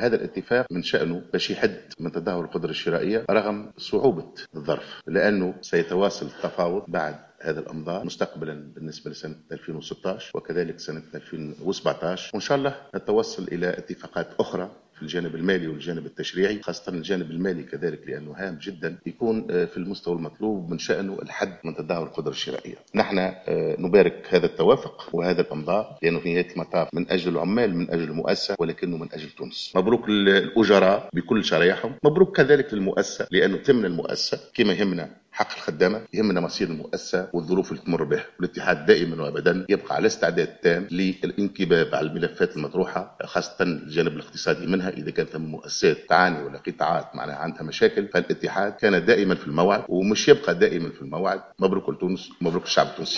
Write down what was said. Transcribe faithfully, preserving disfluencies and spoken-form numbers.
هذا الاتفاق من شأنه باش يحد من تدهور القدرة الشرائية رغم صعوبة الظرف، لأنه سيتواصل التفاوض بعد هذا الأمضاء مستقبلا بالنسبة لسنة ألفين وستة عشر وكذلك سنة ألفين وسبعة عشر، وإن شاء الله نتوصل إلى اتفاقات أخرى في الجانب المالي والجانب التشريعي، خاصة الجانب المالي كذلك لأنه هام جدا يكون في المستوى المطلوب من شأنه الحد من تدهور القدرة الشرائية. نحن نبارك هذا التوافق وهذا الأمضاء لأنه في نهاية المطاف من أجل العمال من أجل المؤسسة ولكنه من أجل تونس. مبروك الأجراء بكل شرائحهم، مبروك كذلك للمؤسسة لأنه تمنى المؤسسة كما يهمنا حق الخدامة، يهمنا مصير المؤسسة والظروف اللي تمر بها. والاتحاد دائما وابدا يبقى على استعداد تام للانكباب على الملفات المطروحة، خاصة الجانب الاقتصادي منها. إذا كانت ثم مؤسسات تعاني ولا قطاعات معناها عندها مشاكل، فالاتحاد كان دائما في الموعد ومش يبقى دائما في الموعد. مبروك لتونس، مبروك الشعب التونسي.